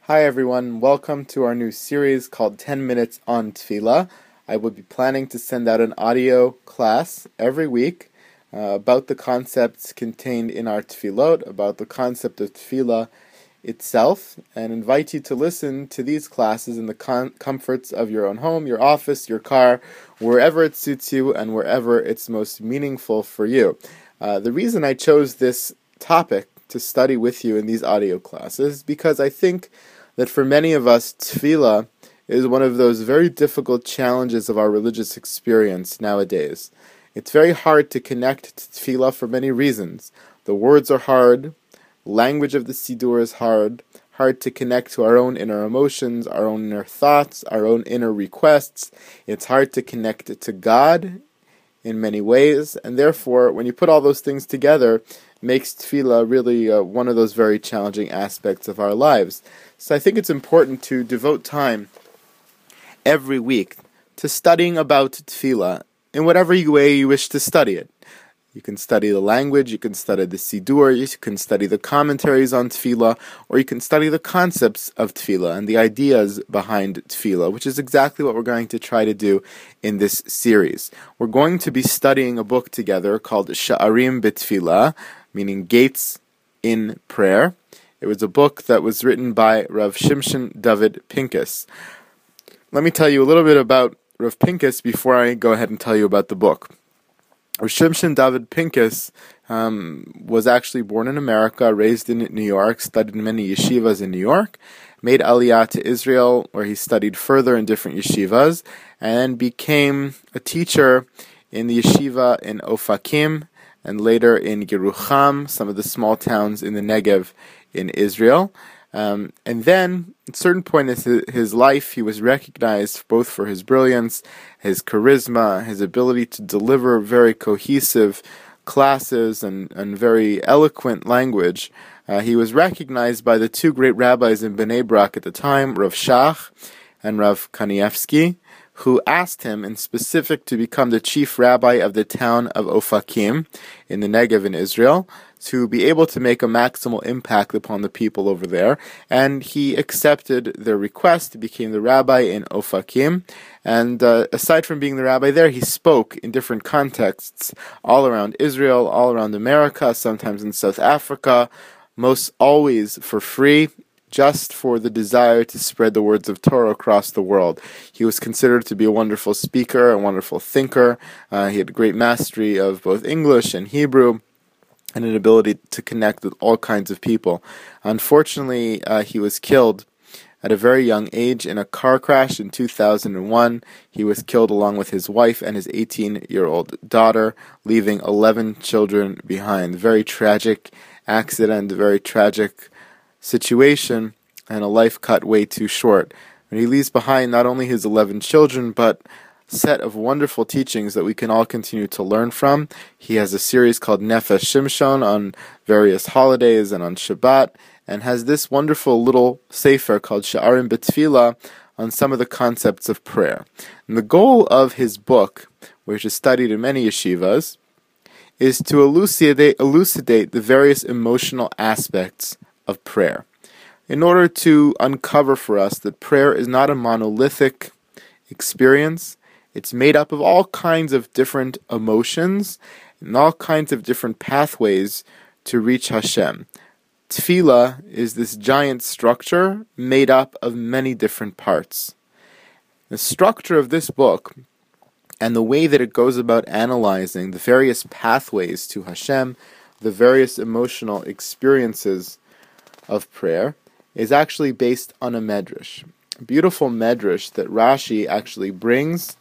Hi everyone, welcome to our new series called 10 Minutes on Tefillah. I will be planning to send out an audio class every week about the concepts contained in our tefillot, about the concept of tefillah itself, and invite you to listen to these classes in the comforts of your own home, your office, your car, wherever it suits you and wherever it's most meaningful for you. The reason I chose this topic to study with you in these audio classes is because I think that for many of us, tefillah is one of those very difficult challenges of our religious experience nowadays. It's very hard to connect to tefillah for many reasons. The words are hard, language of the Siddur is hard to connect to our own inner emotions, our own inner thoughts, our own inner requests. It's hard to connect to God in many ways, and therefore, when you put all those things together, it makes tefillah really one of those very challenging aspects of our lives. So I think it's important to devote time every week to studying about tefillah in whatever way you wish to study it. You can study the language, you can study the Siddur, you can study the commentaries on tefillah, or you can study the concepts of tefillah and the ideas behind tefillah, which is exactly what we're going to try to do in this series. We're going to be studying a book together called Sha'arim B'Tefillah, meaning Gates in Prayer. It was a book that was written by Rav Shimshon David Pincus. Let me tell you a little bit about Rav Pincus before I go ahead and tell you about the book. Rav Shimshon David Pincus was actually born in America, raised in New York, studied in many yeshivas in New York, made aliyah to Israel, where he studied further in different yeshivas, and became a teacher in the yeshiva in Ofakim, and later in Yerucham, some of the small towns in the Negev in Israel. And then, at a certain point in his life, he was recognized both for his brilliance, his charisma, his ability to deliver very cohesive classes and very eloquent language. He was recognized by the two great rabbis in Bnei Brak at the time, Rav Shach and Rav Kanievsky, who asked him in specific to become the chief rabbi of the town of Ofakim in the Negev in Israel, to be able to make a maximal impact upon the people over there. And he accepted their request, became the rabbi in Ofakim. And aside from being the rabbi there, he spoke in different contexts all around Israel, all around America, sometimes in South Africa, most always for free, just for the desire to spread the words of Torah across the world. He was considered to be a wonderful speaker, a wonderful thinker. He had great mastery of both English and Hebrew, and an ability to connect with all kinds of people. Unfortunately, he was killed at a very young age in a car crash in 2001. He was killed along with his wife and his 18-year-old daughter, leaving 11 children behind. Very tragic accident, very tragic situation, and a life cut way too short. And he leaves behind not only his 11 children, but set of wonderful teachings that we can all continue to learn from. He has a series called Nefesh Shimshon on various holidays and on Shabbat, and has this wonderful little sefer called Sha'arim B'Tefillah on some of the concepts of prayer. And the goal of his book, which is studied in many yeshivas, is to elucidate the various emotional aspects of prayer, in order to uncover for us that prayer is not a monolithic experience. It's made up of all kinds of different emotions and all kinds of different pathways to reach Hashem. Tefillah is this giant structure made up of many different parts. The structure of this book and the way that it goes about analyzing the various pathways to Hashem, the various emotional experiences of prayer, is actually based on a medrash. A beautiful medrash that Rashi actually brings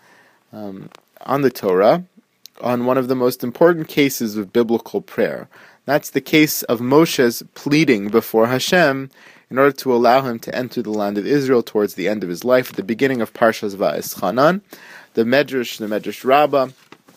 on the Torah, on one of the most important cases of biblical prayer. That's the case of Moshe's pleading before Hashem in order to allow him to enter the land of Israel towards the end of his life, at the beginning of Parshas Va'eschanan. The Medrash Rabbah,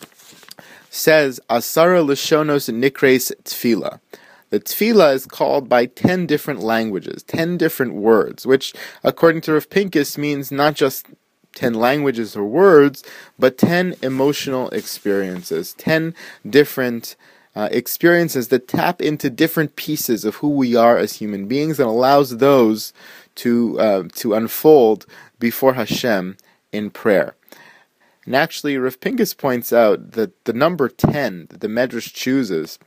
says, Asara Lishonos Nikres Tefillah. The tefillah is called by 10 different languages, 10 different words, which, according to Rav Pincus, means not just 10 languages or words, but 10 emotional experiences, 10 different experiences that tap into different pieces of who we are as human beings and allows those to unfold before Hashem in prayer. And actually, Rav Pincus points out that the number 10 that the Medrash chooses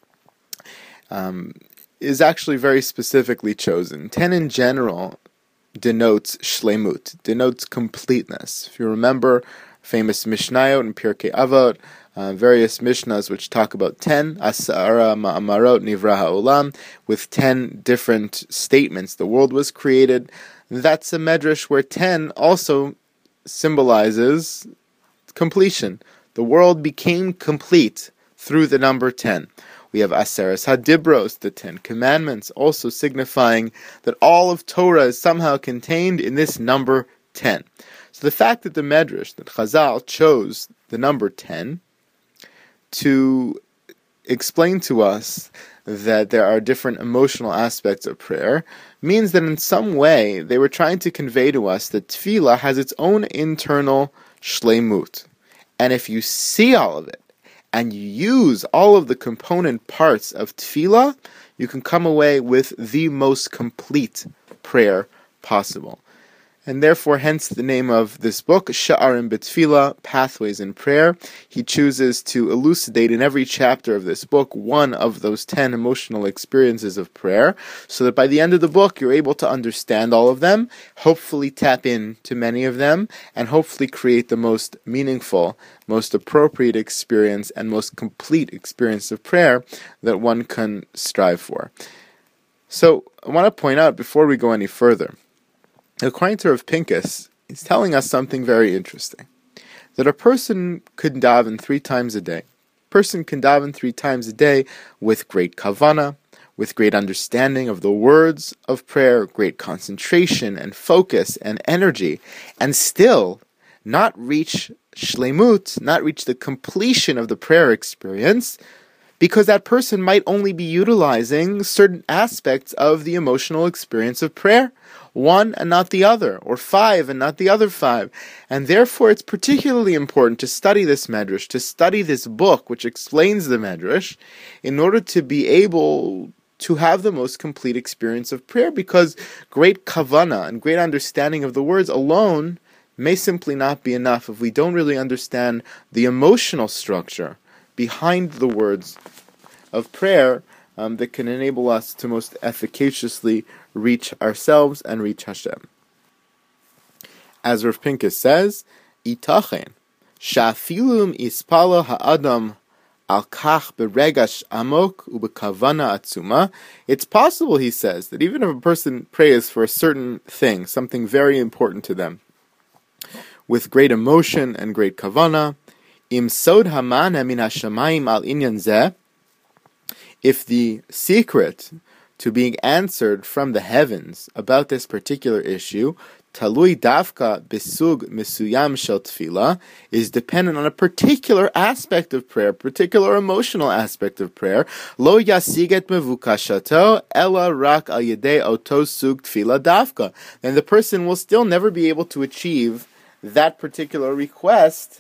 is actually very specifically chosen. 10 in general denotes shlemut, denotes completeness. If you remember famous Mishnayot and Pirkei Avot, various Mishnahs which talk about 10, Asara Ma'amarot Nivra Ha'olam, with 10 different statements the world was created. That's a Medrash where 10 also symbolizes completion. The world became complete through the number 10. We have Aseres HaDibros, the 10 Commandments, also signifying that all of Torah is somehow contained in this number 10. So the fact that the Medrash, that Chazal, chose the number 10 to explain to us that there are different emotional aspects of prayer means that in some way they were trying to convey to us that tefillah has its own internal shleimut. And if you see all of it, and you use all of the component parts of tefillah, you can come away with the most complete prayer possible. And therefore, hence the name of this book, Sha'arim B'Tefillah, Pathways in Prayer. He chooses to elucidate in every chapter of this book one of those 10 emotional experiences of prayer, so that by the end of the book, you're able to understand all of them, hopefully tap into many of them, and hopefully create the most meaningful, most appropriate experience, and most complete experience of prayer that one can strive for. So, I want to point out, before we go any further, according to Rav Pincus, he's telling us something very interesting. That a person could daven 3 times a day. A person can daven 3 times a day with great kavanah, with great understanding of the words of prayer, great concentration and focus and energy, and still not reach shlemut, not reach the completion of the prayer experience, because that person might only be utilizing certain aspects of the emotional experience of prayer, 1 and not the other, or 5 and not the other 5. And therefore it's particularly important to study this Medrash, to study this book which explains the Medrash, in order to be able to have the most complete experience of prayer, because great kavanah and great understanding of the words alone may simply not be enough if we don't really understand the emotional structure behind the words of prayer that can enable us to most efficaciously reach ourselves and reach Hashem. As Rav Pincus says, Itachen, sha'afilum ispala ha'adam al kach beregash amok ubekavana atzuma. It's possible, he says, that even if a person prays for a certain thing, something very important to them, with great emotion and great kavana, im sod hamana min hashamayim al inyan zeh, if the secret to being answered from the heavens about this particular issue, talui davka besug mesuyam shel tefillah, is dependent on a particular aspect of prayer, particular emotional aspect of prayer, lo yasiget mevukashato ela rak al yedei oto sug tefillah davka, then the person will still never be able to achieve that particular request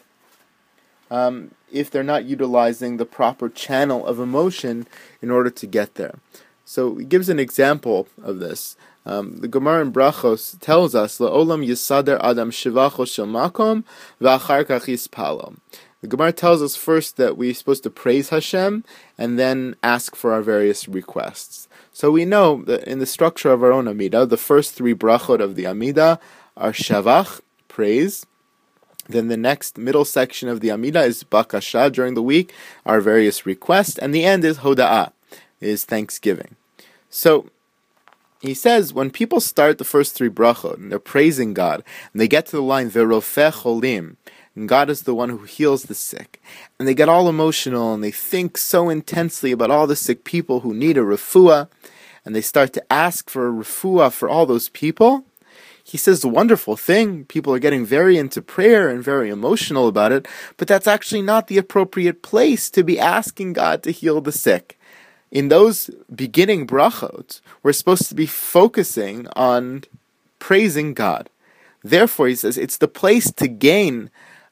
if they're not utilizing the proper channel of emotion in order to get there. So he gives an example of this. The Gemara in Brachos tells us, "La'olam yisader adam shivacho shel makom v'achar kach yispalo." The Gemara tells us first that we're supposed to praise Hashem and then ask for our various requests. So we know that in the structure of our own Amidah, the first 3 brachot of the Amidah are shavach, praise. Then the next middle section of the Amidah is bakasha, during the week, our various requests, and the end is hoda'ah, is thanksgiving. So he says when people start the first 3 brachot and they're praising God, and they get to the line ve'rofeh cholim, and God is the one who heals the sick, and they get all emotional and they think so intensely about all the sick people who need a refuah, and they start to ask for a refuah for all those people. He says the wonderful thing, people are getting very into prayer and very emotional about it, but that's actually not the appropriate place to be asking God to heal the sick. In those beginning brachot, we're supposed to be focusing on praising God. Therefore, he says, it's the place to gain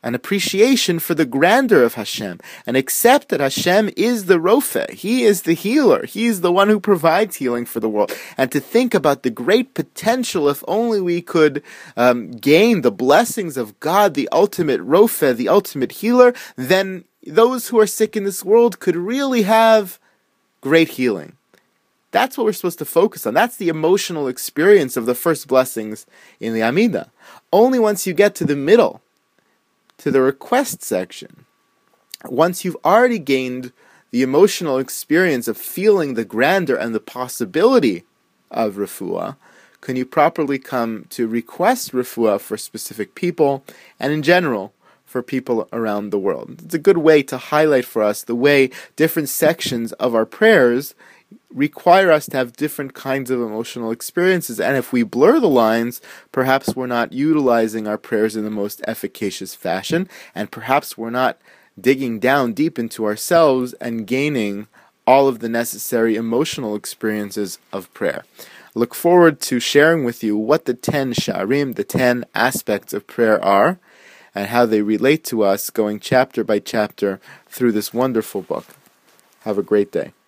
an appreciation for the grandeur of Hashem, and accept that Hashem is the Rofe. He is the healer. He is the one who provides healing for the world. And to think about the great potential, if only we could gain the blessings of God, the ultimate Rofe, the ultimate healer, then those who are sick in this world could really have great healing. That's what we're supposed to focus on. That's the emotional experience of the first blessings in the Amidah. Only once you get to the middle, to the request section, once you've already gained the emotional experience of feeling the grandeur and the possibility of refuah, can you properly come to request refuah for specific people and in general for people around the world. It's a good way to highlight for us the way different sections of our prayers require us to have different kinds of emotional experiences, and if we blur the lines, perhaps we're not utilizing our prayers in the most efficacious fashion, and perhaps we're not digging down deep into ourselves and gaining all of the necessary emotional experiences of prayer. Look forward to sharing with you what the 10 sha'arim, the 10 aspects of prayer are, and how they relate to us going chapter by chapter through this wonderful book. Have a great day.